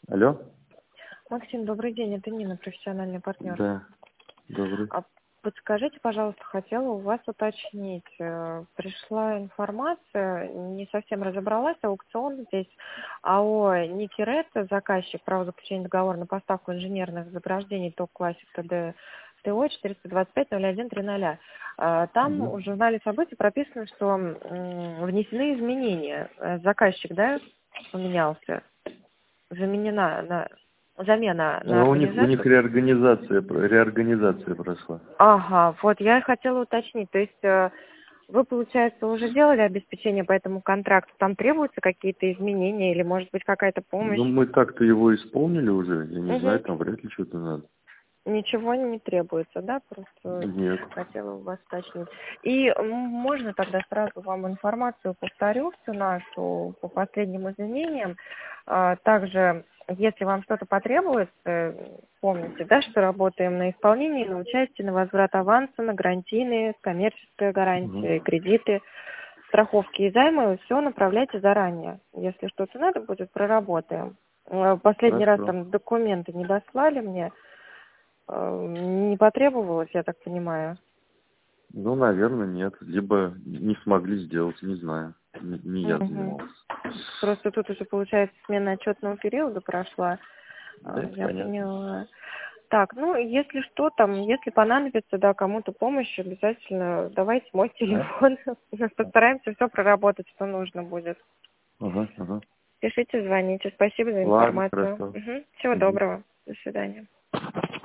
Алло? Максим, добрый день, это Нина, профессиональный партнер. Да, добрый. Подскажите, пожалуйста, хотела у вас уточнить. Пришла информация, не совсем разобралась, аукцион здесь АО «Никерет», заказчик, право заключения договора на поставку инженерных заграждений ТОК Классик ТД ТО 425-01-00. Там в журнале событий прописано, что внесены изменения. Заказчик, да, поменялся? Замена на У них организацию? реорганизация прошла. Ага, вот я и хотела уточнить. То есть вы, получается, уже делали обеспечение по этому контракту? Там требуются какие-то изменения или, может быть, какая-то помощь? Ну, мы так-то его исполнили уже. Я не знаю, Угу. там вряд ли что-то надо. Ничего не требуется, да? Просто Нет. хотела у вас уточнить. И можно тогда сразу вам информацию повторю всю нашу по последним изменениям. Также, если вам что-то потребуется, помните, да, что работаем на исполнение, на участие, на возврат аванса, на гарантийные, коммерческая гарантия, кредиты, страховки и займы, все направляйте заранее. Если что-то надо будет, проработаем. Последний раз Хорошо. там документы не дослали мне. Не потребовалось, я так понимаю? Ну, наверное, нет. Либо не смогли сделать, не знаю. Не я занимался. Просто тут уже, получается, смена отчетного периода прошла. Да, это Я понятно. поняла. Так, ну, если что там, если понадобится, да, кому-то помощь, обязательно давайте мой телефон. Постараемся все проработать, что нужно будет. Ага. Пишите, звоните. Спасибо за Ладно, информацию. хорошо. Всего доброго. До свидания.